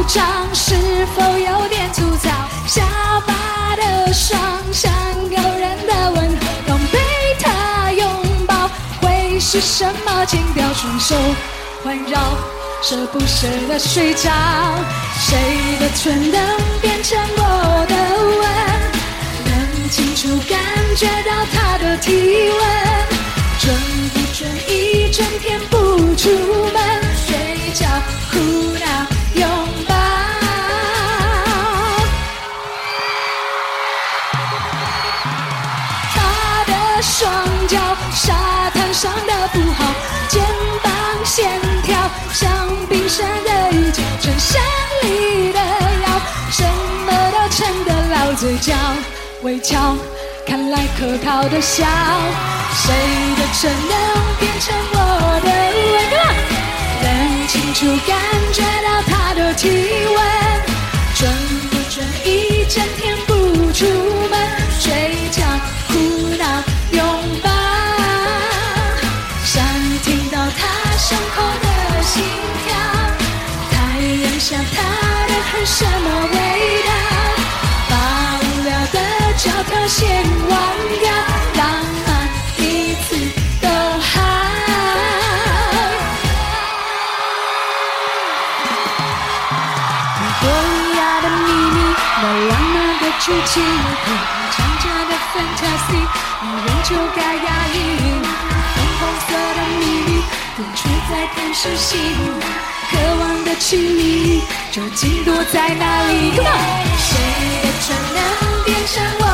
掌是否有点粗糙？下巴的双像诱人的吻候，当被他拥抱，会是什么情调？双手环绕，舍不舍得睡着。谁的唇能变成我的吻？能清楚感觉到他的体温，准不准一整天不出门，睡觉、哭闹、拥抱。他的双脚，沙滩上的符号，肩膀线条像冰山的一角，衬衫里的腰，什么都撑得牢，嘴角微翘，看来可靠的笑。谁的唇能变成我的吻？能清楚感觉到他的体温，准不准一整天不出门，睡觉、哭闹、拥抱。想听到他胸口的心跳，太阳下他的汗什么味道？把无聊的脚条先忘掉，浪漫一次都好。多亚的秘密，那浪漫的剧情，长着的 fantasy， 女人就该压抑。粉红色的秘密，独处在电视戏，渴望的亲密，究竟躲在哪里？谁的唇能变成我